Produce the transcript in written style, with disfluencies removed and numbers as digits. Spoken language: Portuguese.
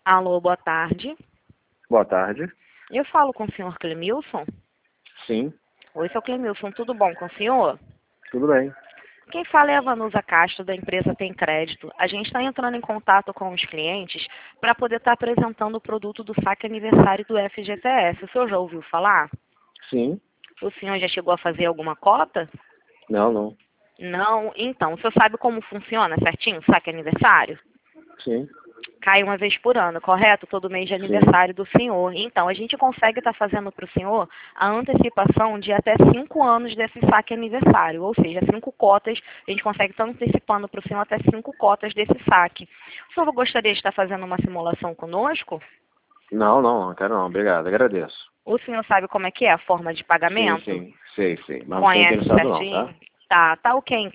Alô, boa tarde. Boa tarde. Eu falo com o senhor Clemilson? Sim, Oi, seu Clemilson, tudo bom com o senhor? tudo bem. Quem fala é a Vanusa Castro, da empresa Tem Crédito. A gente está entrando em contato com os clientes para poder estar apresentando o produto do saque aniversário do FGTS. O senhor já ouviu falar? Sim, O senhor já chegou a fazer alguma cota? não. Não? Então, o senhor sabe como funciona certinho o saque aniversário? Sim, Cai uma vez por ano, correto? Todo mês de sim. aniversário do senhor. Então, a gente consegue estar fazendo para o senhor a antecipação de até 5 anos desse saque aniversário. Ou seja, 5 cotas, a gente consegue estar antecipando para o senhor até 5 cotas desse saque. O senhor gostaria de estar fazendo uma simulação conosco? Não quero não. Obrigado, agradeço. O senhor sabe como é que é a forma de Sim, pagamento? sim, sei. Mas não estou Conhece interessado não, tá? certinho? Tá ok